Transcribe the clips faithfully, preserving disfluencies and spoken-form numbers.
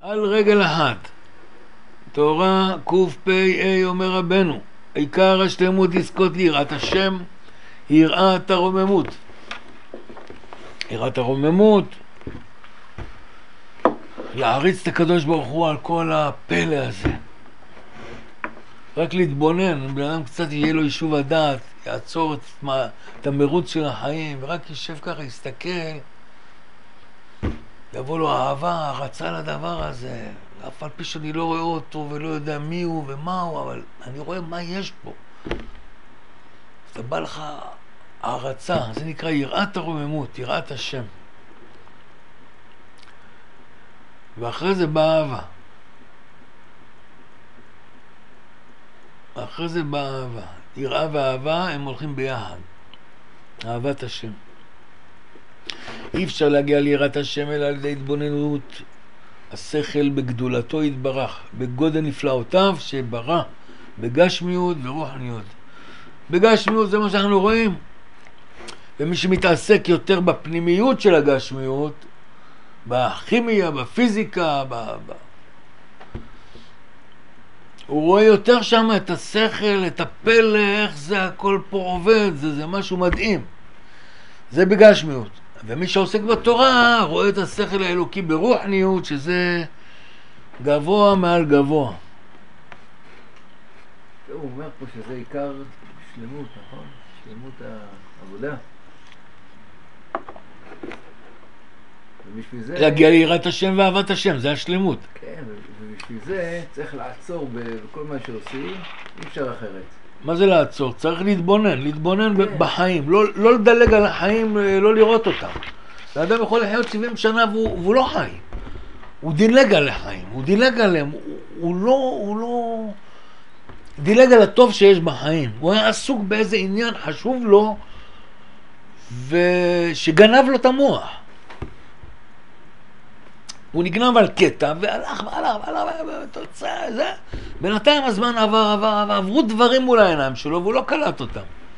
על רגל אחת. תורה קפ"א אומר רבנו, עיקר השלמות לזכות ליראת השם, יראת הרוממות. יראת הרוממות, להריץ את הקדוש ברוך הוא על כל הפלא הזה. רק להתבונן, בן אדם קצת יהיה לו יישוב הדעת, יעצור את, את המרוץ של החיים, ורק יישב ככה, יסתכל, יבוא לו אהבה, הרצה לדבר הזה, אף על פי שאני לא רואה אותו ולא יודע מי הוא ומה הוא, אבל אני רואה מה יש פה. אז בא לך הרצה, זה נקרא יראת הרוממות, יראת השם. ואחרי זה באה אהבה. אחרי זה באה אהבה. יראה ואהבה הם הולכים ביחד. אהבת השם. אי אפשר להגיע ליראת השם אלא על ידי התבוננות השכל בגדולתו יתברך, בגודל נפלאותיו שברא, בגשמיות ורוחניות. בגשמיות זה מה שאנחנו רואים. ומי שמתעסק יותר בפנימיות של הגשמיות, בכימיה, בפיזיקה, ב... ב... הוא רואה יותר שם את השכל, את הפלא, איך זה הכל פה עובד, זה, זה משהו מדהים. זה בגשמיות. ומי שעוסק בתורה רואה את השכל האלוקי ברוחניות, שזה גבוה מעל גבוה. הוא אומר פה שזה עיקר שלמות, נכון? שלמות העבודה. ובשביל זה... להגיע ליראת השם ואהבת השם, זה השלמות. כן, ובשביל זה צריך לעצור בכל מה שעושים, אי אפשר אחרת. מה זה לעצור? צריך להתבונן, להתבונן כן. בחיים, לא, לא לדלג על החיים, לא לראות אותם. האדם יכול לחיות שבעים שנה והוא, והוא לא חי. הוא דילג על החיים, הוא דילג עליהם, הוא, הוא לא, הוא לא... דילג על הטוב שיש בחיים. הוא היה עסוק באיזה עניין חשוב לו, ושגנב לו את המוח. הוא נגנב על קטע, והלך, והלך, והלך, והתוצאה, זה. בינתיים הזמן עבר, עבר, עבר, עברו דברים מול העיניים שלו, והוא לא קלט אותם.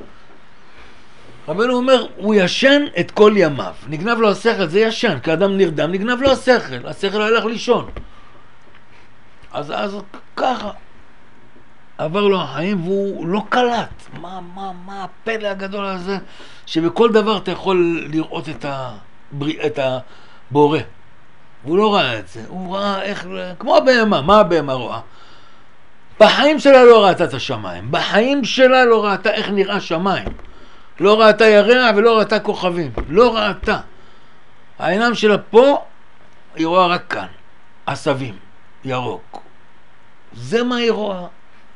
רבנו אומר, הוא ישן את כל ימיו. נגנב לו השכל, זה ישן, כאדם נרדם, נגנב לו השכל. השכל הלך לישון. אז, אז ככה. עבר לו החיים, והוא לא קלט. מה, מה, מה הפלא הגדול הזה, שבכל דבר אתה יכול לראות את הבריא, את הבורא. והוא לא ראה את זה, הוא ראה איך, כמו הבהמה, מה הבהמה רואה? בחיים שלה לא ראתה את השמיים, בחיים שלה לא ראתה איך נראה שמיים, לא ראתה ירח ולא ראתה כוכבים, לא ראתה. העיניים שלה פה, היא רואה רק כאן, עשבים, ירוק. זה מה היא רואה.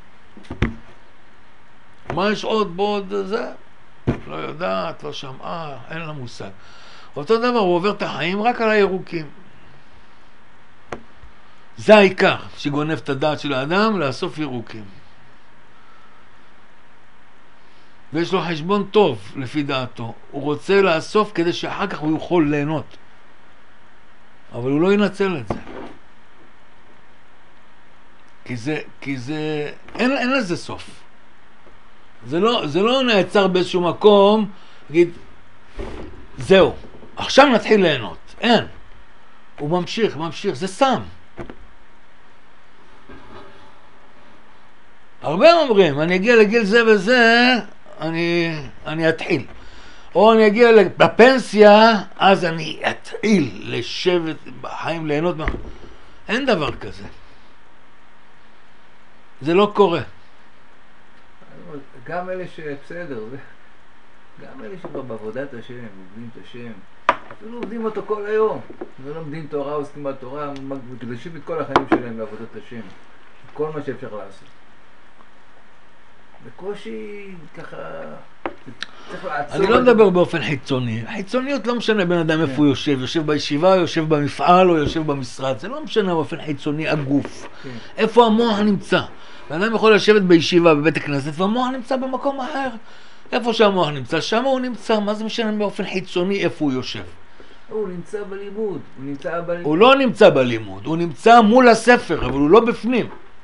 מה יש עוד בעוד זה? לא יודעת, לא שמעה, אין לה מושג. אותו דבר, הוא עובר את החיים רק על הירוקים. זה העיקר שגונב את הדעת של האדם, לאסוף ירוקים. ויש לו חשבון טוב לפי דעתו. הוא רוצה לאסוף כדי שאחר כך הוא יכול ליהנות. אבל הוא לא ינצל את זה. כי זה, כי זה, אין, אין לזה סוף. זה לא, זה לא נעצר באיזשהו מקום, להגיד, זהו, עכשיו נתחיל ליהנות. אין. הוא ממשיך, ממשיך, זה סם. הרבה אומרים, אני אגיע לגיל זה וזה, אני, אני אתחיל. או אני אגיע לפנסיה, אז אני אתחיל לשבת בחיים, ליהנות. אין דבר כזה. זה לא קורה. גם אלה שבסדר, גם אלה שבעבודת השם, עובדים את השם, לא עובדים אותו כל היום. לא לומדים תורה, עוסקים בתורה, מקדשים את כל החיים שלהם לעבודת השם. כל מה שאפשר לעשות. בקושי ככה צריך לעצור. אני לא מדבר באופן חיצוני. חיצוניות לא משנה בן אדם איפה הוא יושב, יושב בישיבה, יושב במפעל או יושב במשרד, זה לא משנה באופן חיצוני הגוף. איפה המוח נמצא? בן אדם יכול לשבת בישיבה בבית הכנסת והמוח נמצא במקום אחר. איפה שהמוח נמצא, שם הוא נמצא. מה זה משנה באופן חיצוני איפה הוא יושב? הוא נמצא בלימוד, הוא נמצא בלימוד. הוא לא נמצא בלימוד, הוא נמצא מול הספר, אבל הוא לא בפנים.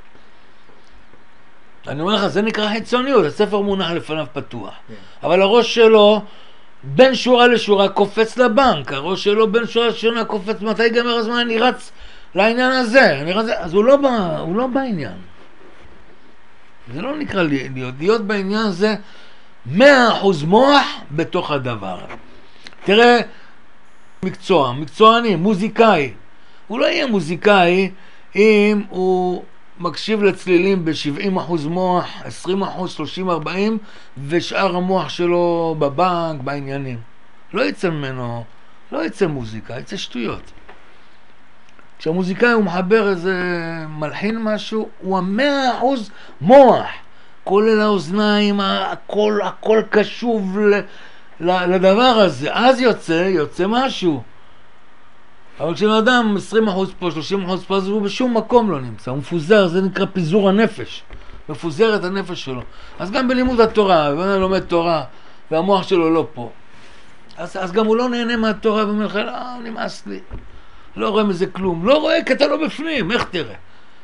אני אומר לך, זה נקרא חיצוניות, הספר מונח לפניו פתוח. Yeah. אבל הראש שלו, בין שורה לשורה, קופץ לבנק. הראש שלו בין שורה לשורה קופץ, מתי גמר הזמן, אני רץ לעניין הזה, נראה זה, אז הוא לא, בא, הוא לא בעניין. זה לא נקרא להיות, להיות בעניין זה מאה אחוז מוח בתוך הדבר. תראה, מקצוע, מקצועני, מוזיקאי, הוא לא יהיה מוזיקאי אם הוא מקשיב לצלילים ב-שבעים אחוז מוח, עשרים אחוז, שלושים ארבעים, ושאר המוח שלו בבנק, בעניינים. לא יצא ממנו, לא יצא מוזיקה, יצא שטויות. כשהמוזיקאי הוא מחבר איזה מלחין משהו, הוא המאה אחוז מוח, כולל האוזניים, הכל, הכל קשוב ל, ל, לדבר הזה. אז יוצא, יוצא משהו. אבל כשאדם עשרים אחוז פה, שלושים אחוז פה, אז הוא בשום מקום לא נמצא, הוא מפוזר, זה נקרא פיזור הנפש, מפוזר את הנפש שלו. אז גם בלימוד התורה, ואני לומד תורה, והמוח שלו לא פה. אז, אז גם הוא לא נהנה מהתורה, ואומר לך, אה, נמאס לי. לא רואה מזה כלום, לא רואה כי אתה לא בפנים, איך תראה?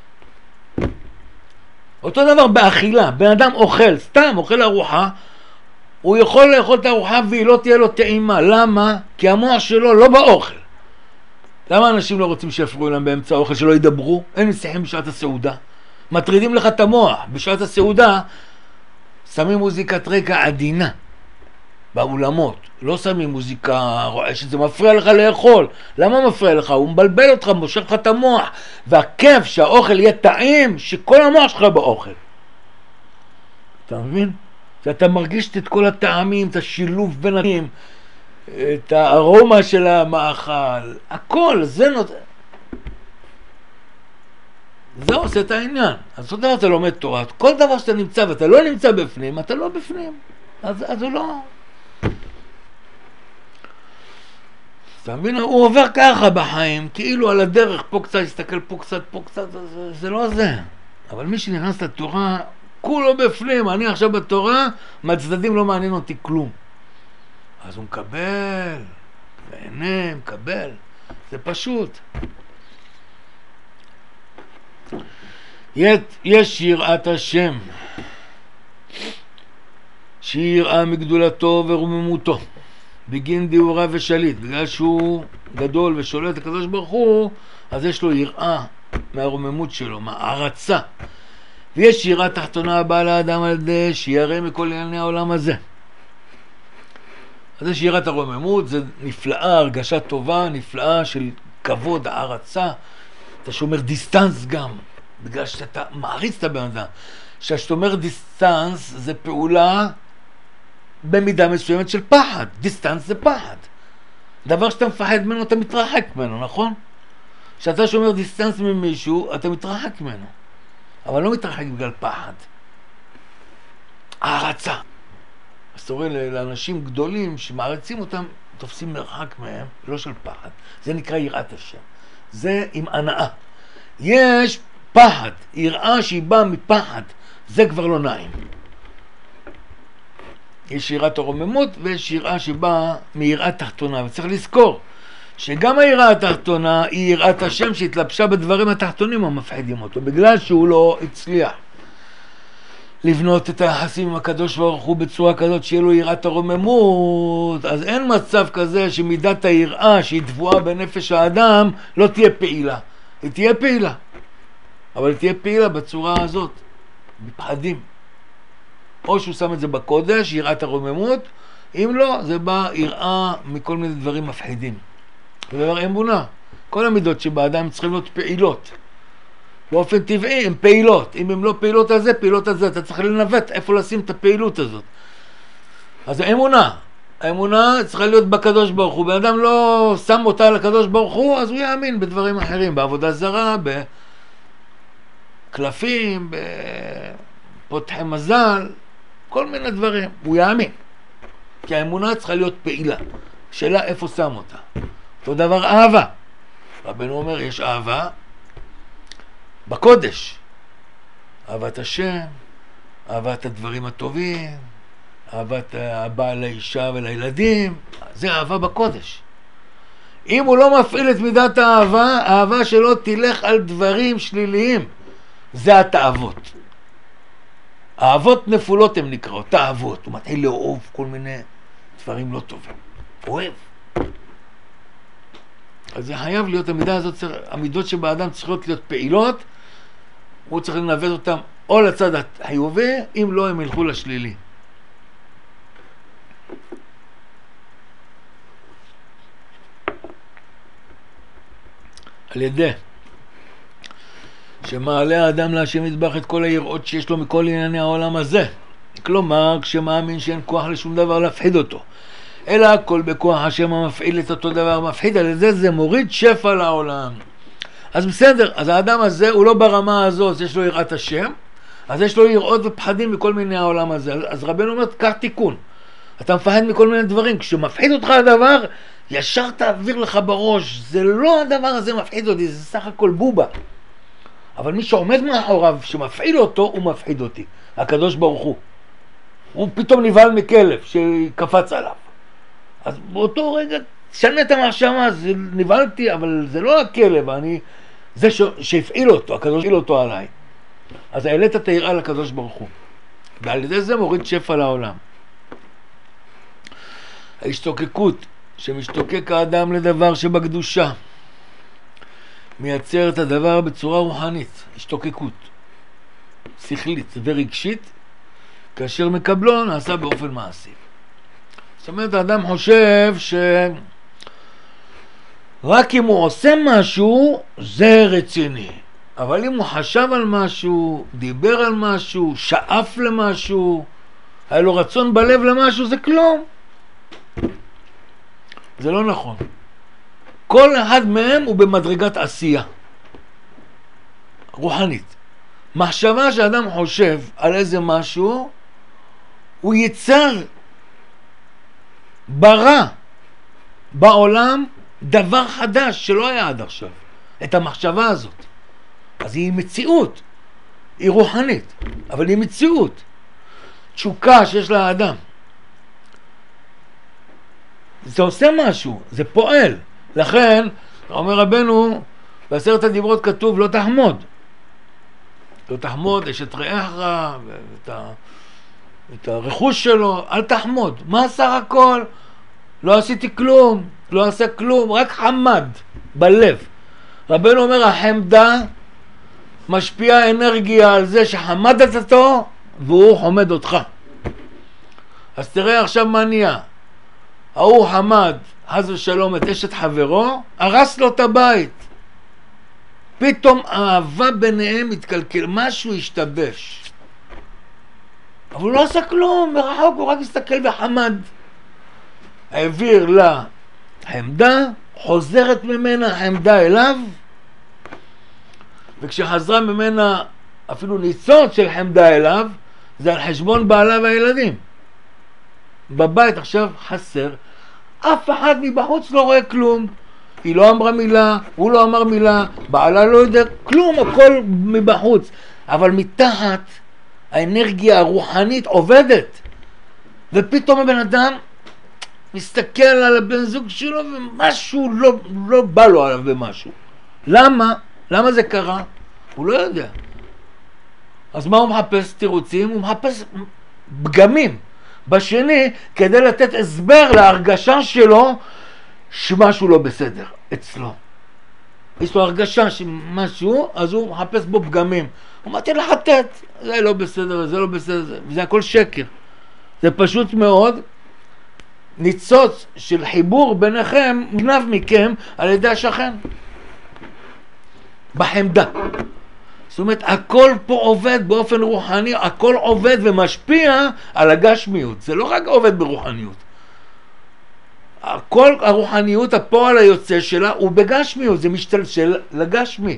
אותו דבר באכילה, בן אדם אוכל, סתם אוכל ארוחה, הוא יכול לאכול את הארוחה והיא לא תהיה לו טעימה, למה? כי המוח שלו לא באוכל. למה אנשים לא רוצים שיפריעו להם באמצע האוכל, שלא ידברו? אין משיחים בשעת הסעודה. מטרידים לך את המוח, בשעת הסעודה שמים מוזיקת רקע עדינה. באולמות, לא שמים מוזיקה רועשת, זה מפריע לך לאכול. למה מפריע לך? הוא מבלבל אותך, מושך לך את המוח, והכיף שהאוכל יהיה טעים, שכל המוח שלך באוכל. אתה מבין? שאתה מרגיש את כל הטעמים, את השילוב בין הטעמים, את הארומה של המאכל, הכל, זה נותן. זה עושה את העניין. אז זאת אומרת, אתה לומד תורה, כל דבר שאתה נמצא ואתה לא נמצא בפנים, אתה לא בפנים. אז, אז הוא לא... אתה מבין? הוא עובר ככה בחיים, כאילו על הדרך, פה קצת, הסתכל פה קצת, פה קצת, זה, זה לא זה. אבל מי שנכנס לתורה, כולו בפנים, אני עכשיו בתורה, מהצדדים לא מעניין אותי כלום. אז הוא מקבל, נהנה, מקבל, זה פשוט. יש יראת השם, שהיא יראה מגדולתו ורוממותו, בגין דיורה ושליט, בגלל שהוא גדול ושולט הקדוש ברוך הוא, אז יש לו יראה מהרוממות שלו, מהערצה. ויש יראה תחתונה הבאה לאדם על ידי שירא מכל ענייני העולם הזה. אז יש יראת הרוממות, זה נפלאה, הרגשה טובה, נפלאה של כבוד, הערצה. אתה שומר דיסטנס גם, בגלל שאתה מעריץ את הבן אדם. כשאתה אומר דיסטנס זה פעולה במידה מסוימת של פחד. דיסטנס זה פחד. דבר שאתה מפחד ממנו, אתה מתרחק ממנו, נכון? כשאתה שומר דיסטנס ממישהו, אתה מתרחק ממנו. אבל לא מתרחק בגלל פחד. הערצה. אז אתה רואה לאנשים גדולים שמערצים אותם, תופסים מרחק מהם, לא של פחד. זה נקרא יראת השם. זה עם הנאה. יש פחד, יראה שהיא באה מפחד, זה כבר לא נעים. יש יראת הרוממות ויש יראה שבאה מיראת תחתונה, וצריך לזכור שגם היראה התחתונה היא יראת השם שהתלבשה בדברים התחתונים המפחידים אותו, בגלל שהוא לא הצליח לבנות את היחסים עם הקדוש ברוך הוא בצורה כזאת שיהיה לו יראת הרוממות. אז אין מצב כזה שמידת היראה שהיא תבואה בנפש האדם לא תהיה פעילה. היא תהיה פעילה, אבל היא תהיה פעילה בצורה הזאת, בפחדים. או שהוא שם את זה בקודש, יראת הרוממות, אם לא, זה בא יראה מכל מיני דברים מפחידים. זה דבר אמונה. כל המידות שבאדם צריכים להיות פעילות. באופן טבעי הן פעילות. אם הן לא פעילות על זה, פעילות על זה. אתה צריך לנווט איפה לשים את הפעילות הזאת. אז האמונה. האמונה צריכה להיות בקדוש ברוך הוא. בן אדם לא שם אותה על הקדוש ברוך הוא, אז הוא יאמין בדברים אחרים. בעבודה זרה, בקלפים, בפותחי מזל, כל מיני דברים. הוא יאמין. כי האמונה צריכה להיות פעילה. שאלה איפה שם אותה. אותו דבר אהבה. רבנו אומר, יש אהבה בקודש. אהבת השם, אהבת הדברים הטובים, אהבת הבעל לאישה ולילדים, זה אהבה בקודש. אם הוא לא מפעיל את מידת האהבה, האהבה שלו תלך על דברים שליליים. זה התאוות. אהבות נפולות הן נקראות, תאוות. הוא מתחיל לאהוב כל מיני דברים לא טובים. אוהב. אז זה חייב להיות, המידה הזאת, המידות שבאדם צריכות להיות פעילות, הוא צריך לנווט אותם או לצד החיובי, אם לא הם ילכו לשלילי. על ידי שמעלה האדם להשם יתברך את כל היראות שיש לו מכל ענייני העולם הזה, כלומר כשמאמין שאין כוח לשום דבר להפחיד אותו, אלא הכל בכוח השם המפעיל את אותו דבר מפחיד, על ידי זה מוריד שפע לעולם. אז בסדר, אז האדם הזה הוא לא ברמה הזאת, יש לו יראת השם, אז יש לו יראות ופחדים מכל מיני העולם הזה. אז רבנו אומר, קח תיקון, אתה מפחד מכל מיני דברים, כשמפחיד אותך הדבר ישר תעביר לך בראש, זה לא הדבר הזה מפחיד אותי, זה סך הכל בובה, אבל מי שעומד מאחוריו שמפעיל אותו הוא מפחיד אותי, הקדוש ברוך הוא. הוא פתאום נבהל מכלב שקפץ עליו, אז באותו רגע שנה את המחשבה, זה נבהלתי, אבל זה לא הכלב, אני זה ש... שהפעיל אותו, הקדוש הפעיל אותו עליי. אז העלית את היראה לקדוש ברוך הוא, ועל ידי זה מוריד שפע לעולם. ההשתוקקות שמשתוקק האדם לדבר שבקדושה מייצר את הדבר בצורה רוחנית, השתוקקות שכלית ורגשית, כאשר מקבלו נעשה באופן מעשי. זאת אומרת, האדם חושב שרק אם הוא עושה משהו זה רציני, אבל אם הוא חשב על משהו, דיבר על משהו, שאף למשהו, היה לו רצון בלב למשהו, זה כלום. זה לא נכון. כל אחד מהם הוא במדרגת עשייה רוחנית. מחשבה שאדם חושב על איזה משהו, הוא ייצר ברא בעולם דבר חדש שלא היה עד עכשיו, את המחשבה הזאת. אז היא מציאות, היא רוחנית, אבל היא מציאות. תשוקה שיש לאדם, זה עושה משהו, זה פועל. לכן אומר רבנו בעשרת הדיברות כתוב לא תחמוד, לא תחמוד אשת רעך ואת ה... את הרכוש שלו, אל תחמוד. מה סך הכל? לא עשיתי כלום, לא עשה כלום, רק חמד בלב. רבנו אומר, החמדה משפיעה אנרגיה על זה שחמדת אותו והוא חומד אותך. אז תראה עכשיו מה נהיה. ההוא חמד חס ושלום את אשת חברו, הרס לו את הבית, פתאום האהבה ביניהם התקלקל, משהו השתבש, אבל הוא לא עשה כלום, מרחוק הוא רק הסתכל וחמד. העביר לה חמדה, חוזרת ממנה חמדה אליו, וכשחזרה ממנה אפילו ניצוץ של חמדה אליו, זה על חשבון בעלה והילדים. בבית עכשיו חסר, אף אחד מבחוץ לא רואה כלום, היא לא אמרה מילה, הוא לא אמר מילה, בעלה לא יודע כלום, הכל מבחוץ, אבל מתחת האנרגיה הרוחנית עובדת, ופתאום הבן אדם מסתכל על הבן זוג שלו ומשהו לא, לא בא לו עליו במשהו. למה? למה זה קרה? הוא לא יודע. אז מה הוא מחפש? תירוצים? הוא מחפש פגמים בשני כדי לתת הסבר להרגשה שלו שמשהו לא בסדר אצלו. יש לו הרגשה שמשהו, אז הוא מחפש בו פגמים. הוא מתחיל לחטט, זה לא בסדר, זה לא בסדר, וזה הכל שקר. זה פשוט מאוד ניצוץ של חיבור ביניכם, מגנב מכם על ידי השכן. בחמדה. זאת אומרת, הכל פה עובד באופן רוחני, הכל עובד ומשפיע על הגשמיות. זה לא רק עובד ברוחניות. כל הרוחניות, הפועל היוצא שלה הוא בגשמיות, זה משתלשל לגשמי.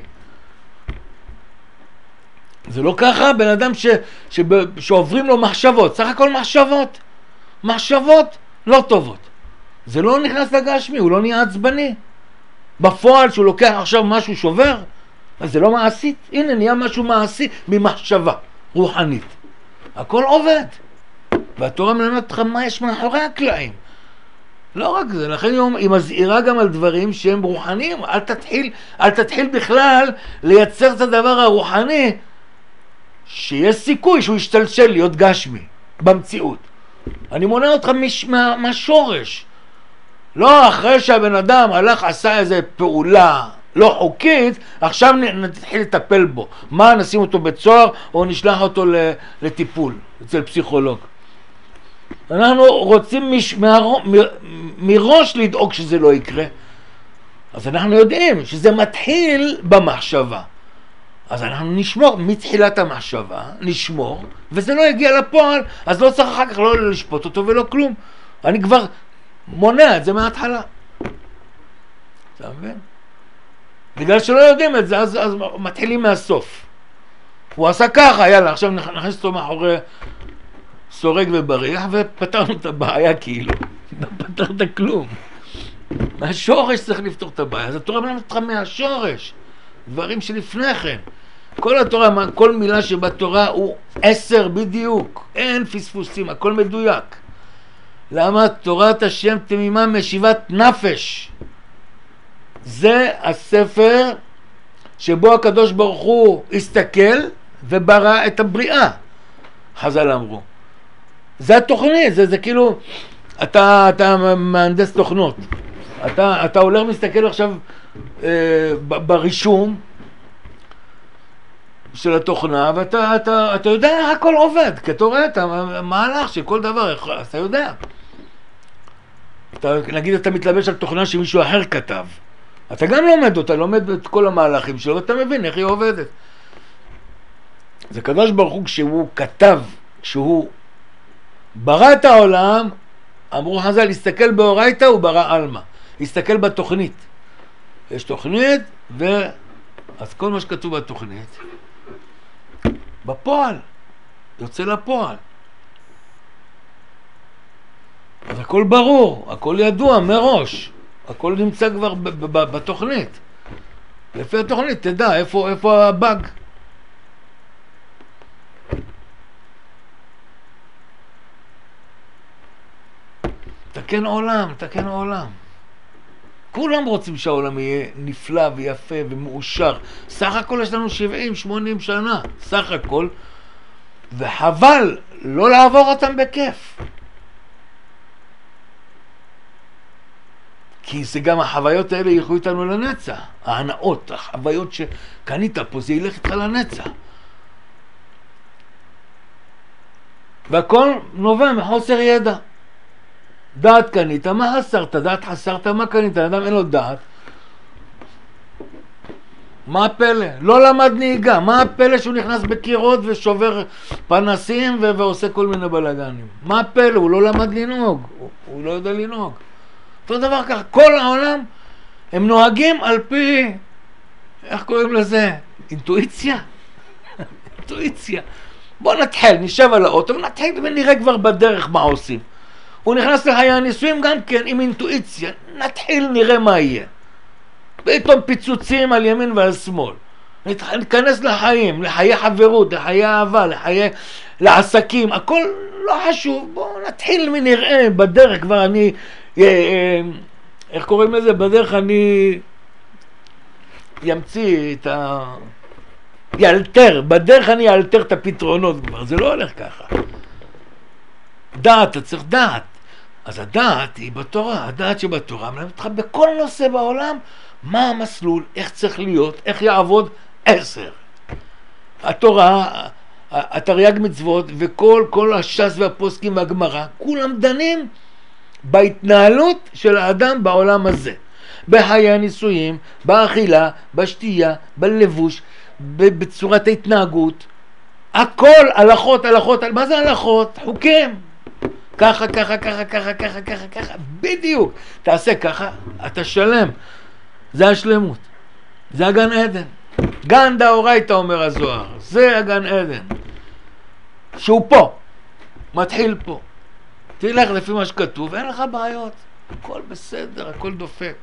זה לא ככה, בן אדם ש, ש, שעוברים לו מחשבות, סך הכל מחשבות, מחשבות לא טובות. זה לא נכנס לגשמי, הוא לא נהיה עצבני. בפועל שהוא לוקח עכשיו משהו שובר, אז זה לא מעשית. הנה נהיה משהו מעשי ממחשבה רוחנית. הכל עובד. והתורה מלמדת לך מה יש מאחורי הקלעים. לא רק זה, לכן היום היא מזהירה גם על דברים שהם רוחניים. אל תתחיל, אל תתחיל בכלל לייצר את הדבר הרוחני שיש סיכוי שהוא ישתלשל להיות גשמי במציאות. אני מונה אותך מש, מה, מהשורש. לא אחרי שהבן אדם הלך עשה איזה פעולה לא חוקית, עכשיו נתחיל לטפל בו. מה, נשים אותו בצוהר או נשלח אותו לטיפול אצל פסיכולוג. אנחנו רוצים מש... מר... מראש לדאוג שזה לא יקרה. אז אנחנו יודעים שזה מתחיל במחשבה. אז אנחנו נשמור מתחילת המחשבה, נשמור, וזה לא יגיע לפועל, אז לא צריך אחר כך לא לשפוט אותו ולא כלום. אני כבר מונע את זה מההתחלה. אתה מבין? בגלל שלא יודעים את זה, אז, אז מתחילים מהסוף. הוא עשה ככה, יאללה, עכשיו נכנס אותו מאחורי סורג ובריח, ופתרנו את הבעיה כאילו. לא פתרת כלום. מהשורש צריך לפתור את הבעיה. אז התורה מלמדת אותך מהשורש. דברים שלפני כן. כל התורה, כל מילה שבתורה הוא עשר בדיוק. אין פספוסים, הכל מדויק. למה? תורת השם תמימה משיבת נפש. זה הספר שבו הקדוש ברוך הוא הסתכל וברא את הבריאה. חז"ל אמרו. זה התוכנית, זה, זה כאילו, אתה, אתה מהנדס תוכנות. אתה, אתה הולך מסתכל עכשיו אה, ברישום של התוכנה, ואתה אתה, אתה יודע איך הכל עובד, כי אתה רואה את המהלך של כל דבר, אתה יודע. אתה, נגיד אתה מתלבש על תוכנה שמישהו אחר כתב. אתה גם לומד אותה, לומד את כל המהלכים שלו, ואתה מבין איך היא עובדת. זה קדוש ברוך הוא כשהוא כתב, כשהוא ברא את העולם, אמרו חז"ל, להסתכל באורייתא הוא ברא אלמה. להסתכל בתוכנית. יש תוכנית, ו... אז כל מה שכתוב בתוכנית, בפועל, יוצא לפועל. אז הכל ברור, הכל ידוע מראש. הכל נמצא כבר בתוכנית. לפי התוכנית תדע איפה, איפה הבאג. תקן עולם, תקן עולם. כולם רוצים שהעולם יהיה נפלא ויפה ומאושר. סך הכל יש לנו שבעים שמונים שנה, סך הכל. וחבל לא לעבור אותם בכיף. כי זה גם החוויות האלה ילכו איתנו לנצח. ההנאות, החוויות שקנית פה, זה ילך איתך לנצח. והכל נובע מחוסר ידע. דעת קנית, מה חסרת? דעת חסרת, מה קנית? האדם אין לו דעת. מה הפלא? לא למד נהיגה. מה הפלא שהוא נכנס בקירות ושובר פנסים ו- ועושה כל מיני בלגנים? מה הפלא? הוא לא למד לנהוג. הוא, הוא לא יודע לנהוג. אותו דבר כך, כל העולם הם נוהגים על פי, איך קוראים לזה? אינטואיציה? אינטואיציה. בוא נתחיל, נשב על האוטו ונתחיל ונראה כבר בדרך מה עושים. הוא נכנס לחיי הניסויים גם כן עם אינטואיציה. נתחיל נראה מה יהיה. פתאום פיצוצים על ימין ועל שמאל. ניכנס לחיים, לחיי חברות, לחיי אהבה, לחיי, לעסקים. הכל לא חשוב. בוא נתחיל ונראה בדרך כבר אני... איך קוראים לזה? בדרך אני ימציא את ה... ילתר. בדרך אני ילתר את הפתרונות כבר. זה לא הולך ככה. דעת, אתה צריך דעת. אז הדעת היא בתורה, הדעת שבתורה מלמדת אותך בכל נושא בעולם מה המסלול, איך צריך להיות, איך יעבוד עשר. התורה, התרי"ג מצוות וכל כל הש"ס והפוסקים והגמרא, כולם דנים בהתנהלות של האדם בעולם הזה. בחיי הניסויים, באכילה, בשתייה, בלבוש, בצורת ההתנהגות. הכל הלכות, הלכות, מה זה הלכות? חוקים. ככה, ככה, ככה, ככה, ככה, ככה, ככה, בדיוק. תעשה ככה, אתה שלם. זה השלמות. זה הגן עדן. גן דאורייתא אומר הזוהר. זה הגן עדן. שהוא פה. מתחיל פה. תלך לפי מה שכתוב, אין לך בעיות. הכל בסדר, הכל דופק.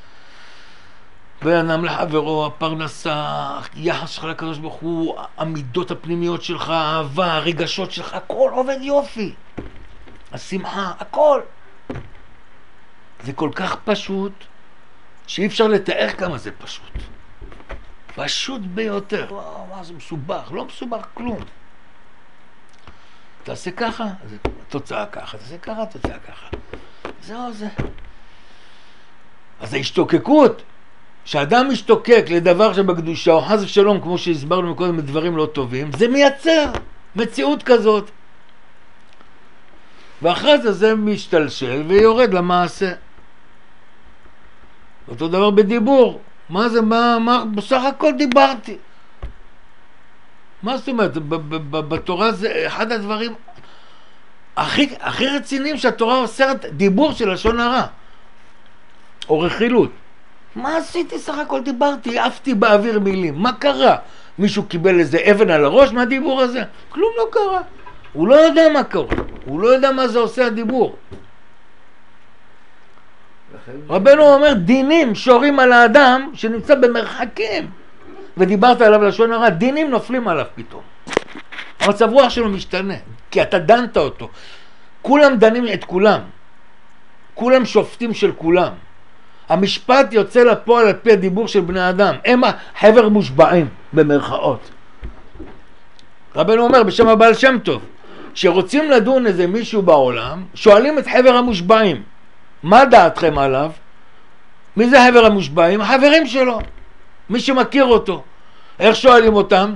בינם לחברו, הפרנסה, יחס שלך לקדוש ברוך הוא, המידות הפנימיות שלך, האהבה, הרגשות שלך, הכל עובד יופי. השמחה, הכל. זה כל כך פשוט, שאי אפשר לתאר כמה זה פשוט. פשוט ביותר. וואו, מה זה מסובך? לא מסובך כלום. תעשה ככה, תוצאה ככה, תעשה ככה, תוצאה ככה. זהו זה. אז ההשתוקקות, שאדם משתוקק לדבר שבקדושה, או חס ושלום, כמו שהסברנו מקודם, מדברים לא טובים, זה מייצר מציאות כזאת. ואחרי זה זה משתלשל ויורד למעשה. אותו דבר בדיבור. מה זה, מה, מה, בסך הכל דיברתי. מה זאת אומרת? בתורה זה אחד הדברים הכי, הכי רציניים שהתורה אוסרת, דיבור של לשון הרע. או רכילות. מה עשיתי? סך הכל דיברתי, עפתי באוויר מילים. מה קרה? מישהו קיבל איזה אבן על הראש מהדיבור הזה? כלום לא קרה. הוא לא יודע מה קורה. הוא לא יודע מה זה עושה הדיבור. רבנו אומר, דינים שורים על האדם שנמצא במרחקים. ודיברת עליו לשון הרע, דינים נופלים עליו פתאום. המצב רוח שלו משתנה, כי אתה דנת אותו. כולם דנים את כולם. כולם שופטים של כולם. המשפט יוצא לפועל על פי הדיבור של בני אדם. הם החבר מושבעים במרכאות. רבנו אומר בשם הבעל שם טוב, שרוצים לדון איזה מישהו בעולם, שואלים את חבר המושבעים, מה דעתכם עליו? מי זה חבר המושבעים? החברים שלו, מי שמכיר אותו. איך שואלים אותם?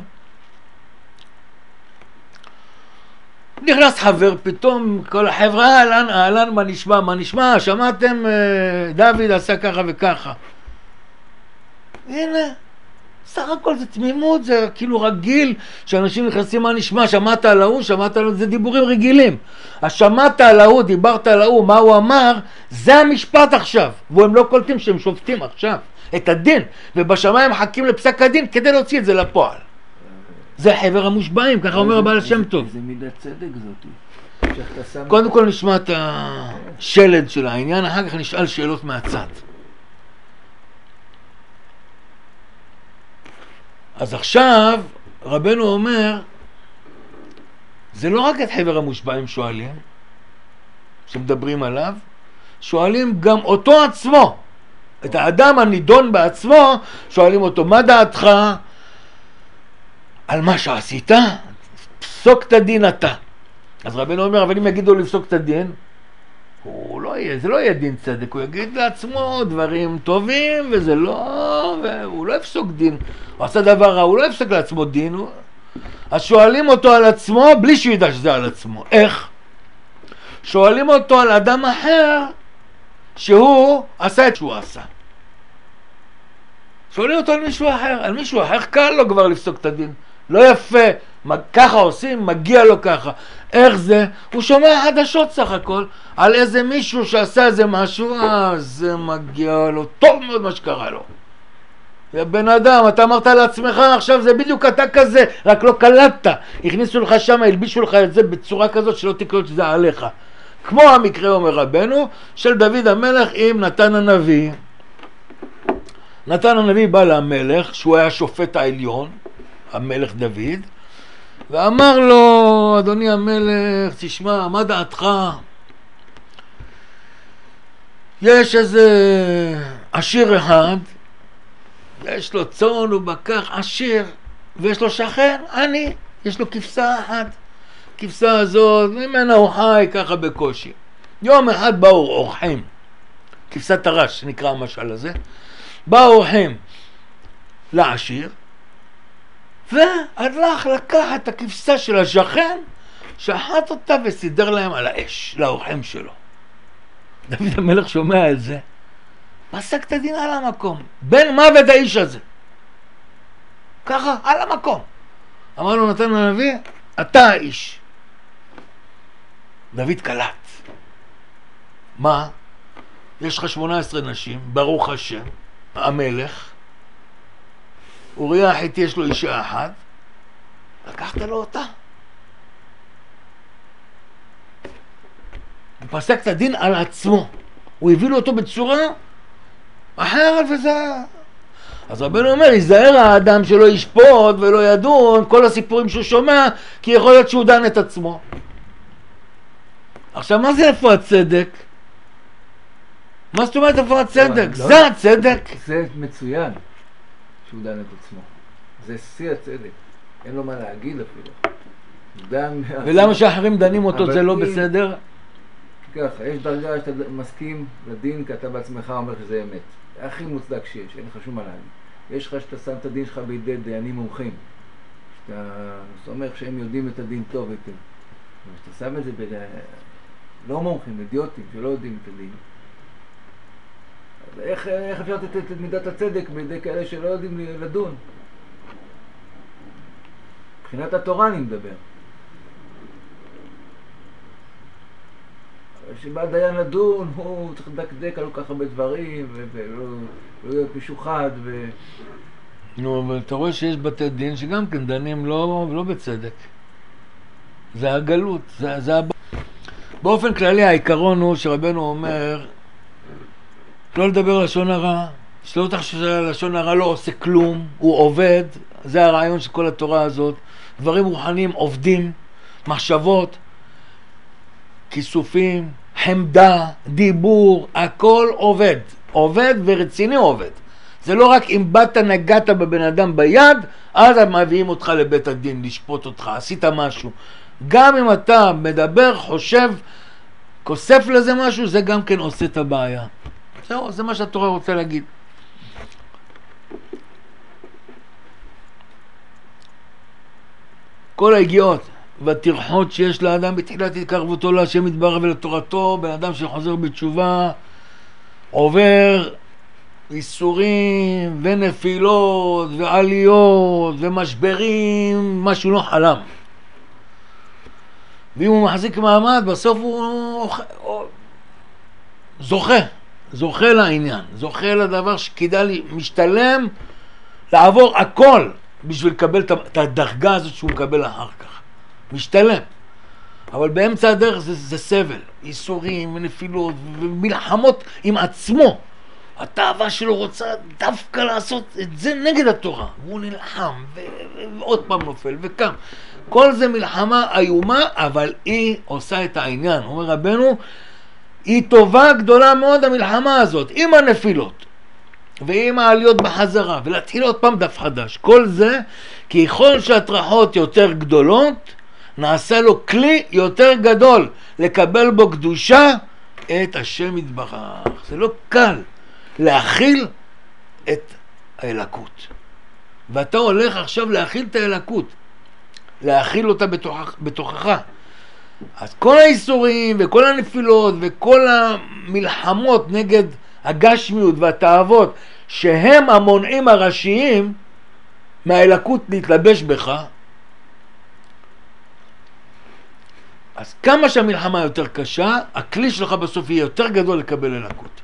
נכנס חבר, פתאום כל החברה, אהלן, אהלן, מה נשמע, מה נשמע, שמעתם, דוד עשה ככה וככה. הנה, סך הכל זה תמימות, זה כאילו רגיל, שאנשים נכנסים מה נשמע, שמעת על ההוא, שמעת על ההוא, זה דיבורים רגילים. השמעת על ההוא, דיברת על ההוא, מה הוא אמר, זה המשפט עכשיו, והם לא קולטים שהם שופטים עכשיו את הדין, ובשמיים מחכים לפסק הדין כדי להוציא את זה לפועל. זה חבר המושבעים, ככה אומר הבעל שם טוב. זה מידת צדק זאת. קודם כל נשמע את השלד של העניין, אחר כך נשאל שאלות מהצד. אז עכשיו רבנו אומר, זה לא רק את חבר המושבעים שואלים, שמדברים עליו, שואלים גם אותו עצמו, את האדם הנידון בעצמו, שואלים אותו, מה דעתך על מה שעשית? פסוק את הדין אתה. אז רבנו אומר, אבל אם יגידו לפסוק את הדין, הוא לא יהיה, זה לא יהיה דין צדק, הוא יגיד לעצמו דברים טובים, וזה לא, והוא לא יפסוק דין. הוא עשה דבר רע, הוא לא יפסוק לעצמו דין. הוא... אז שואלים אותו על עצמו, בלי שהוא ידע שזה על עצמו. איך? שואלים אותו על אדם אחר, שהוא עשה את שהוא עשה. שואלים אותו על מישהו אחר, על מישהו אחר קל לו כבר לפסוק את הדין. לא יפה, ככה עושים, מגיע לו ככה. איך זה? הוא שומע חדשות סך הכל על איזה מישהו שעשה איזה משהו, אז זה מגיע לו טוב מאוד מה שקרה לו. יא בן אדם, אתה אמרת לעצמך עכשיו זה בדיוק אתה כזה, רק לא קלטת. הכניסו לך שם, הלבישו לך את זה בצורה כזאת שלא תקלוט שזה עליך. כמו המקרה אומר רבנו של דוד המלך עם נתן הנביא. נתן הנביא בא למלך שהוא היה שופט העליון, המלך דוד, ואמר לו, אדוני המלך, תשמע, מה דעתך? יש איזה עשיר אחד, יש לו צאן ובקר עשיר, ויש לו שכן, אני, יש לו כבשה אחת. כבשה הזאת, ממנה הוא חי ככה בקושי. יום אחד באו אורחים, כבשת הרש נקרא המשל הזה, באו אורחים לעשיר, והלך לקחת את הכבשה של השכן, שחט אותה וסידר להם על האש, לאורחים שלו. דוד המלך שומע את זה, פסק את הדין על המקום, בן מוות האיש הזה. ככה, על המקום. אמר לו נתן הנביא, אתה האיש. דוד קלט. מה? יש לך שמונה עשרה נשים, ברוך השם, המלך, אוריה החיתי יש לו אישה אחת, לקחת לו אותה. הוא פסק את הדין על עצמו. הוא הביא לו אותו בצורה אחרת וזה... אז רבנו אומר, ייזהר האדם שלא ישפוט ולא ידון כל הסיפורים שהוא שומע, כי יכול להיות שהוא דן את עצמו. עכשיו, מה זה איפה הצדק? מה זאת אומרת איפה הצדק? לא, זה לא, הצדק. זה מצוין שהוא דן את עצמו. זה שיא הצדק. אין לו מה להגיד אפילו. דן... ולמה שאחרים דנים אותו זה לא אם... בסדר? ככה, יש דרגה שאתה מסכים לדין כי אתה בעצמך אומר שזה אמת. זה הכי מוצדק שיש, אין לך שום מה להגיד. יש לך שאתה שם את הדין שלך בידי דיינים מומחים. שאתה סומך שהם יודעים את הדין טוב יותר. כשאתה שם את זה בידי לא מומחים, אידיוטים שלא יודעים את הדין. אז איך, איך אפשר לתת את מידת הצדק בידי כאלה שלא יודעים לדון? מבחינת התורה אני מדבר. כשבא דיין לדון, הוא צריך לדקדק על כל כך הרבה דברים, ולא לא להיות משוחד, ו... נו, אבל אתה רואה שיש בתי דין שגם כן דנים לא, לא בצדק. זה הגלות, זה, זה הב... באופן כללי העיקרון הוא שרבנו אומר לא לדבר לשון הרע, שלא תחשוב שלשון הרע לא עושה כלום, הוא עובד, זה הרעיון של כל התורה הזאת. דברים רוחניים עובדים, מחשבות, כיסופים, חמדה, דיבור, הכל עובד. עובד ורציני עובד. זה לא רק אם באת נגעת בבן אדם ביד, אז הם מביאים אותך לבית הדין, לשפוט אותך, עשית משהו. גם אם אתה מדבר, חושב, כוסף לזה משהו, זה גם כן עושה את הבעיה. זהו, זה מה שהתורה רוצה להגיד. כל ההגיעות והטרחות שיש לאדם בתחילת התקרבותו להשם יתברך ולתורתו, בן אדם שחוזר בתשובה עובר איסורים ונפילות ועליות ומשברים, משהו לא חלם. ואם הוא מחזיק מעמד, בסוף הוא זוכה, זוכה לעניין, זוכה לדבר שכדאי משתלם לעבור הכל בשביל לקבל את הדרגה הזאת שהוא מקבל אחר כך. משתלם. אבל באמצע הדרך זה, זה סבל, איסורים ונפילות ומלחמות עם עצמו. התאווה שלו רוצה דווקא לעשות את זה נגד התורה. הוא נלחם ו- ו- ועוד פעם נופל וקם. כל זה מלחמה איומה, אבל היא עושה את העניין. אומר רבנו, היא טובה גדולה מאוד המלחמה הזאת, עם הנפילות. ועם העליות בחזרה, ולהתחיל עוד פעם דף חדש. כל זה, כי ככל שהטרחות יותר גדולות, נעשה לו כלי יותר גדול לקבל בו קדושה את השם יתברך. זה לא קל להכיל את האלוקות. ואתה הולך עכשיו להכיל את האלוקות, להכיל אותה בתוכך, בתוכך. אז כל האיסורים וכל הנפילות וכל המלחמות נגד הגשמיות והתאוות שהם המונעים הראשיים מהאלוקות להתלבש בך, אז כמה שהמלחמה יותר קשה, הכלי שלך בסוף יהיה יותר גדול לקבל אלוקות.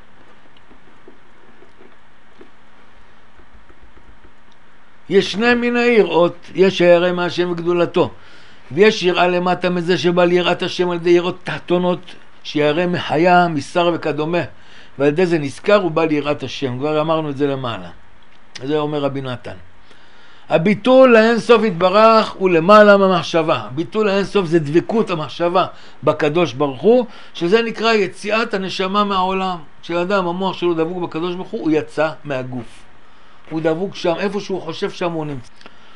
יש שני מיני יראות, יש הירא מהשם וגדולתו, ויש יראה למטה מזה שבא ליראת השם על ידי יראות תחתונות, שירא מחיה, משר וכדומה, ועל ידי זה נזכר הוא בא ליראת השם. כבר אמרנו את זה למעלה. זה אומר רבי נתן. הביטול לאין סוף יתברך הוא למעלה מהמחשבה. ביטול לאין סוף זה דבקות המחשבה בקדוש ברוך הוא, שזה נקרא יציאת הנשמה מהעולם. כשאדם המוח שלו דבוק בקדוש ברוך הוא, הוא יצא מהגוף. הוא דבוק שם, איפה שהוא חושב שם הוא נמצא.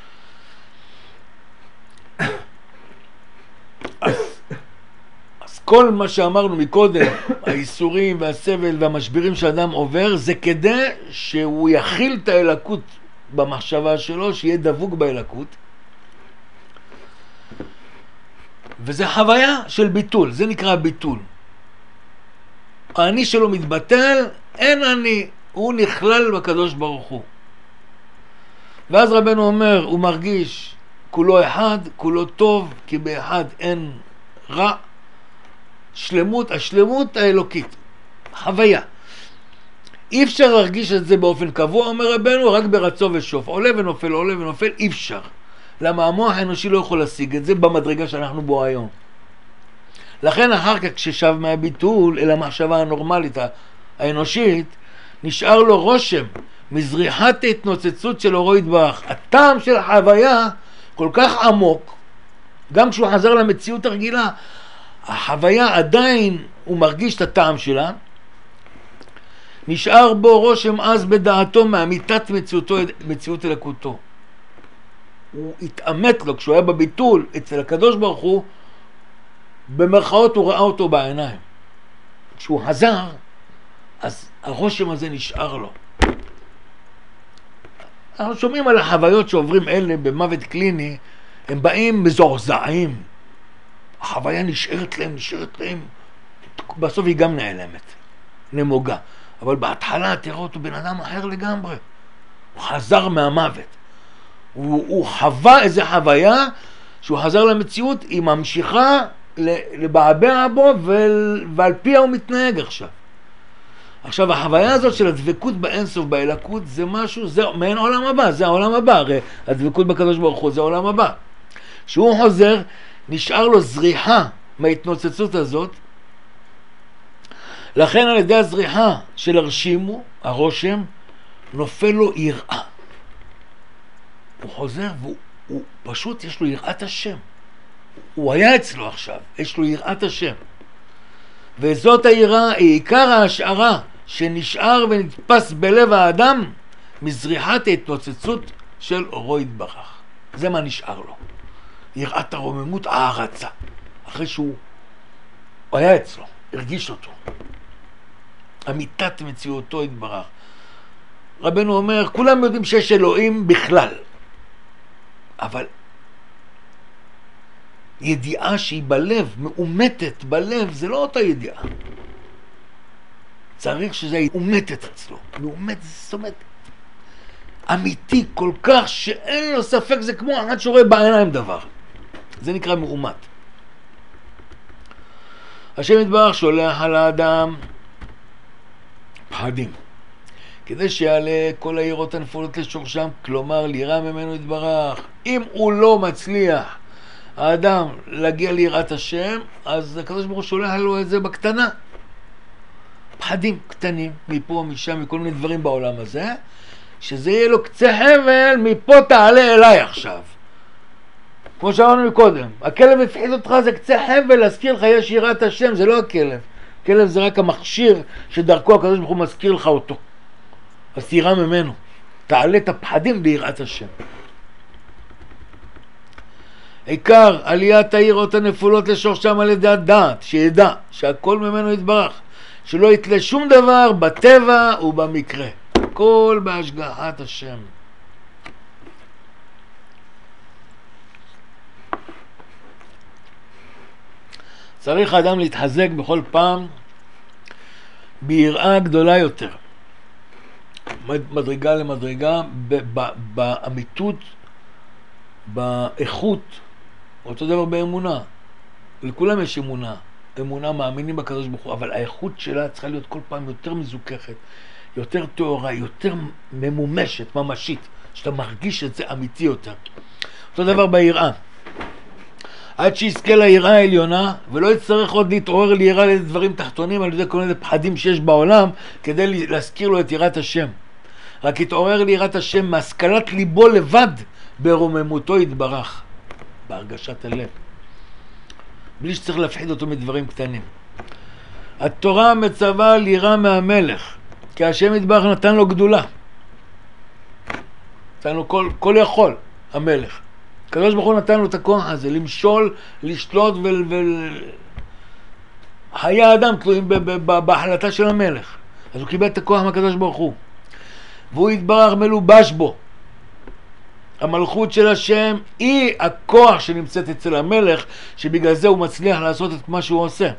אז כל מה שאמרנו מקודם, האיסורים והסבל והמשברים שאדם עובר, זה כדי שהוא יכיל את האלוקות במחשבה שלו, שיהיה דבוק באלוקות. וזה חוויה של ביטול, זה נקרא ביטול. האני שלו מתבטל, אין אני, הוא נכלל בקדוש ברוך הוא. ואז רבנו אומר, הוא מרגיש כולו אחד, כולו טוב, כי באחד אין רע. שלמות, השלמות האלוקית, חוויה. אי אפשר להרגיש את זה באופן קבוע, אומר רבנו, רק ברצו ושוף. עולה ונופל, עולה ונופל, אי אפשר. למה המוח האנושי לא יכול להשיג את זה במדרגה שאנחנו בו היום. לכן אחר כך כששב מהביטול אל המחשבה הנורמלית האנושית, נשאר לו רושם מזריחת ההתנוצצות של אורו יתברך. הטעם של החוויה כל כך עמוק, גם כשהוא חזר למציאות הרגילה, החוויה עדיין הוא מרגיש את הטעם שלה, נשאר בו רושם אז בדעתו מאמיתת מציאותו, מציאות אלוקותו. הוא התאמת לו כשהוא היה בביטול אצל הקדוש ברוך הוא, במרכאות הוא ראה אותו בעיניים. כשהוא חזר, אז הרושם הזה נשאר לו. אנחנו שומעים על החוויות שעוברים אלה במוות קליני, הם באים מזורזעים. החוויה נשארת להם, נשארת להם, בסוף היא גם נעלמת, נמוגה. אבל בהתחלה תראה אותו בן אדם אחר לגמרי. הוא חזר מהמוות. הוא, הוא חווה איזו חוויה, שהוא חזר למציאות, היא ממשיכה לבעבע בו, ועל, ועל פיה הוא מתנהג עכשיו. עכשיו, החוויה הזאת של הדבקות באינסוף, באלוקות, זה משהו, זה מעין עולם הבא, זה העולם הבא, הרי הדבקות בקדוש ברוך הוא זה העולם הבא. כשהוא חוזר, נשאר לו זריחה מההתנוצצות הזאת, לכן על ידי הזריחה של הרשימו, הרושם, נופל לו יראה. הוא חוזר והוא הוא, פשוט יש לו יראת השם. הוא היה אצלו עכשיו, יש לו יראת השם. וזאת היראה, היא עיקר ההשערה שנשאר ונתפס בלב האדם מזריחת ההתנוצצות של אורו יתברך. זה מה נשאר לו. יראת הרוממות, הערצה. אחרי שהוא היה אצלו, הרגיש אותו. אמיתת מציאותו יתברך. רבנו אומר, כולם יודעים שיש אלוהים בכלל. אבל ידיעה שהיא בלב, מאומתת בלב, זה לא אותה ידיעה. צריך שזה מאומתת אצלו. מאומתת, זאת אומרת, אמיתי כל כך שאין לו ספק, זה כמו אחד שרואה בעיניים דבר. זה נקרא מאומת. השם יתברך שולח על האדם פחדים. כדי שיעלה כל היראות הנפולות לשורשם, כלומר ליראה ממנו יתברך. אם הוא לא מצליח האדם להגיע ליראת השם, אז הקדוש ברוך הוא שולח לו את זה בקטנה. פחדים קטנים, מפה, משם, מכל מיני דברים בעולם הזה, שזה יהיה לו קצה חבל, מפה תעלה אליי עכשיו. כמו שאמרנו מקודם, הכלב הפחיד אותך, זה קצה חבל, להזכיר לך יש יראת השם, זה לא הכלב. הכלב זה רק המכשיר שדרכו הקדוש ברוך הוא מזכיר לך אותו. אז תירא ממנו, תעלה את הפחדים ביראת השם. עיקר עליית היראות הנפולות לשורשם על ידי הדעת, שידע שהכל ממנו יתברך, שלא יתלה שום דבר בטבע ובמקרה, הכל בהשגחת השם. צריך האדם להתחזק בכל פעם ביראה גדולה יותר, מדרגה למדרגה, באמיתות, באיכות, אותו דבר באמונה. לכולם יש אמונה, אמונה מאמינים בקדוש ברוך הוא, אבל האיכות שלה צריכה להיות כל פעם יותר מזוכחת, יותר תאורה, יותר ממומשת, ממשית, שאתה מרגיש את זה אמיתי יותר. אותו דבר ביראה. עד שיזכה ליראה העליונה, ולא יצטרך עוד להתעורר ליראה לדברים תחתונים על ידי כל מיני פחדים שיש בעולם, כדי להזכיר לו את יראת השם. רק יתעורר ליראת השם מהשכלת ליבו לבד, ברוממותו יתברך, בהרגשת הלב. בלי שצריך להפחיד אותו מדברים קטנים. התורה מצווה ליראה מהמלך, כי השם יתברך נתן לו גדולה. נתן לו כל, כל יכול, המלך. הקדוש ברוך הוא נתן לו את הכוח הזה, למשול, לשלוט ו... ו... חיי האדם תלויים ב... ב... ב... בהחלטה של המלך. אז הוא קיבל את הכוח מהקדוש ברוך הוא. והוא יתברך מלובש בו. המלכות של השם היא הכוח שנמצאת אצל המלך, שבגלל זה הוא מצליח לעשות את מה שהוא עושה.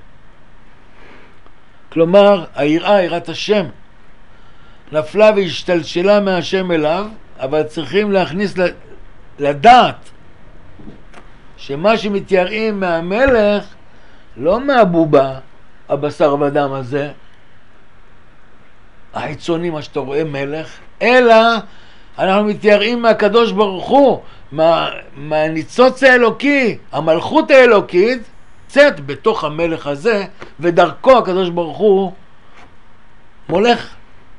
כלומר, היראה, יראת השם, נפלה והשתלשלה מהשם אליו, אבל צריכים להכניס לדעת שמה שמתייראים מהמלך, לא מהבובה, הבשר ודם הזה, החיצוני, מה שאתה רואה מלך, אלא אנחנו מתייראים מהקדוש ברוך הוא, מה, מהניצוץ האלוקי, המלכות האלוקית, צאת בתוך המלך הזה, ודרכו הקדוש ברוך הוא מולך.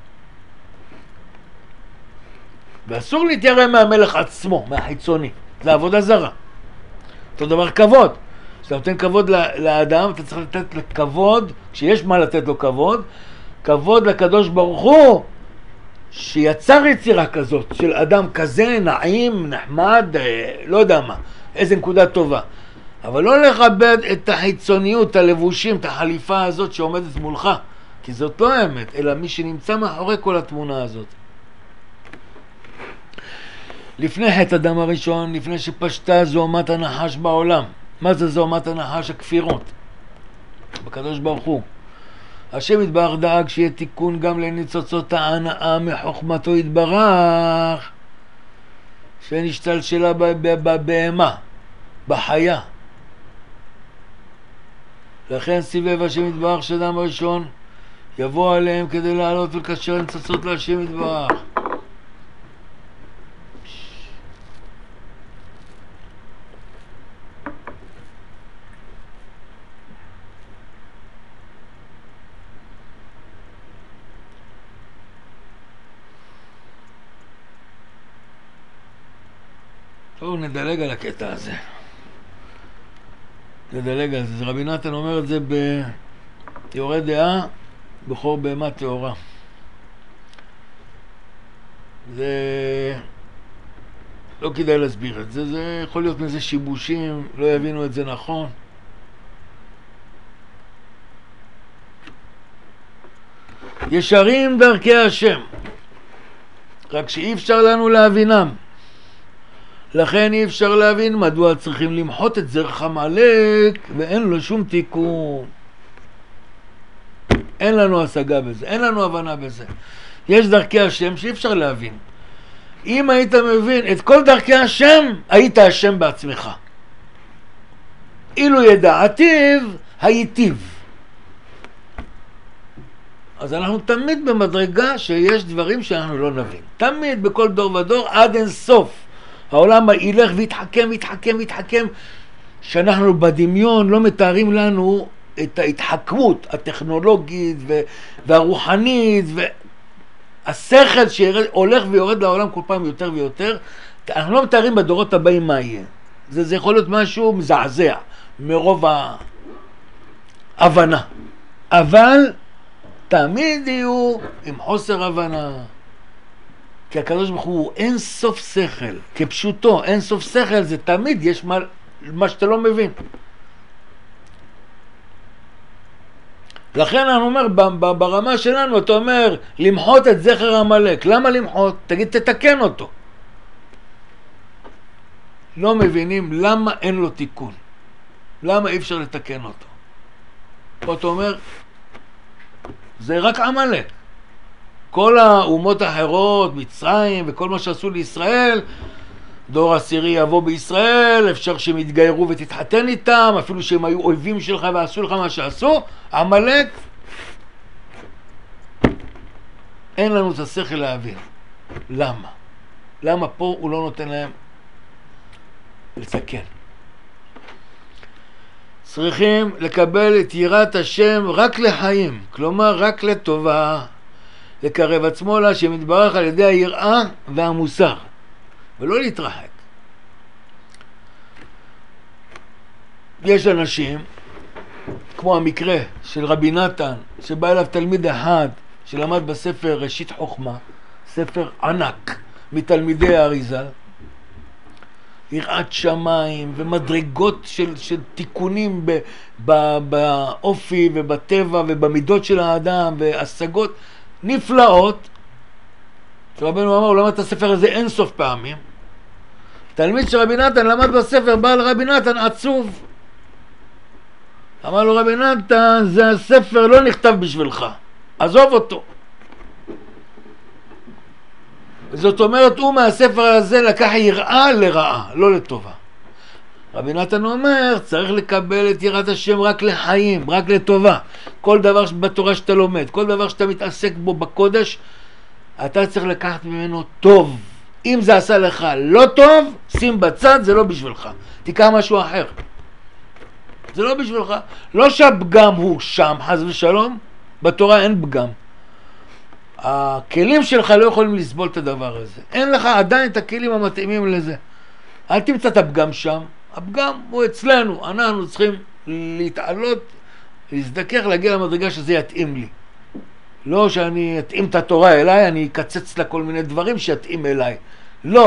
ואסור להתיירא מהמלך עצמו, מהחיצוני. זה עבודה זרה. אותו דבר כבוד. כשאתה נותן כבוד לאדם, אתה צריך לתת לכבוד, כשיש מה לתת לו כבוד, כבוד לקדוש ברוך הוא, שיצר יצירה כזאת, של אדם כזה, נעים, נחמד, לא יודע מה, איזה נקודה טובה. אבל לא לכבד את החיצוניות, הלבושים, את החליפה הזאת שעומדת מולך, כי זאת לא האמת, אלא מי שנמצא מאחורי כל התמונה הזאת. לפני חטא אדם הראשון, לפני שפשטה זוהמת הנחש בעולם. מה זה זוהמת הנחש? הכפירות בקדוש ברוך הוא. השם יתברך דאג שיהיה תיקון גם לניצוצות ההנאה מחוכמתו יתברך, שנשתלשלה בבהמה, בחיה. לכן סיבב השם יתברך שאדם הראשון יבוא עליהם כדי לעלות ולקשר ניצוצות להשם יתברך. טוב, נדלג על הקטע הזה. נדלג על זה. רבי נתן אומר את זה בתיאורי דעה, בכור בהמה טהורה. זה לא כדאי להסביר את זה, זה יכול להיות מזה שיבושים, לא יבינו את זה נכון. ישרים דרכי השם, רק שאי אפשר לנו להבינם. לכן אי אפשר להבין מדוע צריכים למחות את זרח עמלק ואין לו שום תיקון. אין לנו השגה בזה, אין לנו הבנה בזה. יש דרכי השם שאי אפשר להבין. אם היית מבין את כל דרכי השם, היית השם בעצמך. אילו ידעתיו, הייתיב. אז אנחנו תמיד במדרגה שיש דברים שאנחנו לא נבין. תמיד בכל דור ודור עד אין סוף. העולם ילך ויתחכם ויתחכם ויתחכם, שאנחנו בדמיון לא מתארים לנו את ההתחכמות הטכנולוגית והרוחנית והשכל שהולך ויורד לעולם כל פעם יותר ויותר. אנחנו לא מתארים בדורות הבאים מה יהיה. זה, זה יכול להיות משהו מזעזע מרוב ההבנה, אבל תמיד יהיו עם חוסר הבנה, כי הקדוש ברוך הוא אין סוף שכל, כפשוטו, אין סוף שכל, זה תמיד יש מה, מה שאתה לא מבין. לכן אני אומר, ברמה שלנו, אתה אומר, למחות את זכר עמלק. למה למחות? תגיד, תתקן אותו. לא מבינים למה אין לו תיקון. למה אי אפשר לתקן אותו? פה אתה אומר, זה רק עמלק. כל האומות האחרות, מצרים וכל מה שעשו לישראל, דור עשירי יבוא בישראל, אפשר שהם יתגיירו ותתחתן איתם, אפילו שהם היו אויבים שלך ועשו לך מה שעשו. עמלק, אין לנו את השכל להבין. למה? למה פה הוא לא נותן להם לתקן? צריכים לקבל את יראת השם רק לחיים, כלומר רק לטובה, לקרב עצמו לה שמתברך על ידי היראה והמוסר, ולא להתרחק. יש אנשים, כמו המקרה של רבי נתן, שבא אליו תלמיד אחד שלמד בספר ראשית חוכמה, ספר ענק מתלמידי האריז"ל, יראת שמיים ומדרגות של, של תיקונים ב, ב, באופי ובטבע ובמידות של האדם והשגות נפלאות. רבנו אמר, הוא למד את הספר הזה אין סוף פעמים. תלמיד של רבי נתן למד בספר, בא לרבי נתן עצוב, אמר לו, רבי נתן, זה הספר לא נכתב בשבילך, עזוב אותו. זאת אומרת, הוא מהספר הזה לקח יראה לרעה, לא לטובה. רבי נתן אומר, צריך לקבל את יראת השם רק לחיים, רק לטובה. כל דבר בתורה שאתה לומד, כל דבר שאתה מתעסק בו בקודש, אתה צריך לקחת ממנו טוב. אם זה עשה לך לא טוב, שים בצד, זה לא בשבילך. תיקח משהו אחר. זה לא בשבילך. לא שהפגם הוא שם, חס ושלום, בתורה אין פגם. הכלים שלך לא יכולים לסבול את הדבר הזה. אין לך עדיין את הכלים המתאימים לזה. אל תמצא את הפגם שם. הפגם הוא אצלנו. אנחנו צריכים להתעלות, להזדכך, להגיע למדרגה שזה יתאים לי. לא שאני אתאים את התורה אליי, אני אקצץ לה כל מיני דברים שיתאים אליי. לא.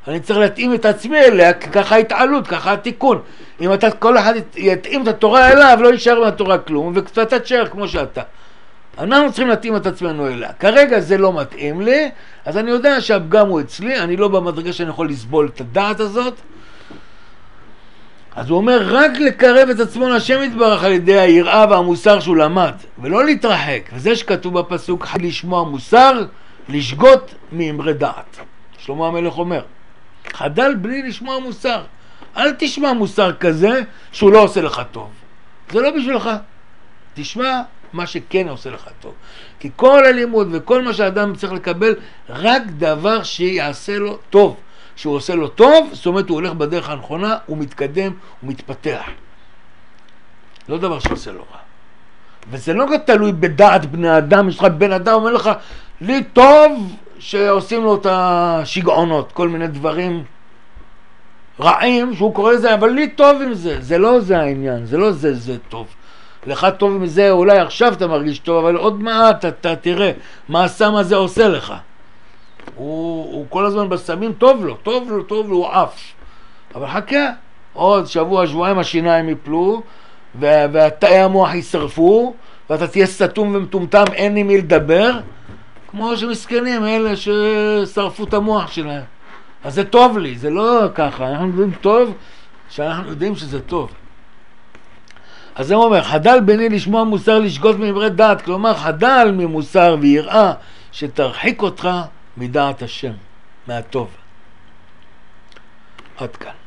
אני צריך להתאים את עצמי אליה, כי ככה ההתעלות, ככה התיקון. אם אתה, כל אחד יתאים את התורה אליו, לא יישאר מהתורה כלום, ואתה תשאר כמו שאתה. אנחנו צריכים להתאים את עצמנו אליה. כרגע זה לא מתאים לי, אז אני יודע שהפגם הוא אצלי, אני לא במדרגה שאני יכול לסבול את הדעת הזאת. אז הוא אומר, רק לקרב את עצמו להשם יתברך על ידי היראה והמוסר שהוא למד, ולא להתרחק. וזה שכתוב בפסוק, לשמוע מוסר, לשגות מאמרי דעת. שלמה המלך אומר, חדל בלי לשמוע מוסר. אל תשמע מוסר כזה שהוא לא עושה לך טוב. זה לא בשבילך. תשמע מה שכן עושה לך טוב. כי כל הלימוד וכל מה שהאדם צריך לקבל, רק דבר שיעשה לו טוב. שהוא עושה לו טוב, זאת אומרת הוא הולך בדרך הנכונה, הוא מתקדם, הוא מתפתח. לא דבר שעושה לו רע. וזה לא תלוי בדעת בני אדם, יש לך בן אדם אומר לך, לי טוב שעושים לו את השגעונות, כל מיני דברים רעים, שהוא קורא לזה, אבל לי טוב עם זה. זה לא זה העניין, זה לא זה, זה טוב. לך טוב עם זה, אולי עכשיו אתה מרגיש טוב, אבל עוד מעט אתה תראה מה הסם הזה עושה לך. הוא, הוא כל הזמן בסמים טוב לו, טוב לו, טוב לו, הוא עף. אבל חכה, עוד שבוע, שבועיים השיניים יפלו, והתאי המוח יישרפו, ואתה תהיה סתום ומטומטם, אין עם מי לדבר, כמו שמסכנים אלה ששרפו את המוח שלהם. אז זה טוב לי, זה לא ככה, אנחנו יודעים טוב, שאנחנו יודעים שזה טוב. אז זה אומר, חדל ביני לשמוע מוסר לשגות מאמרי דעת, כלומר חדל ממוסר ויראה שתרחיק אותך מדעת השם, מהטוב. עד כאן.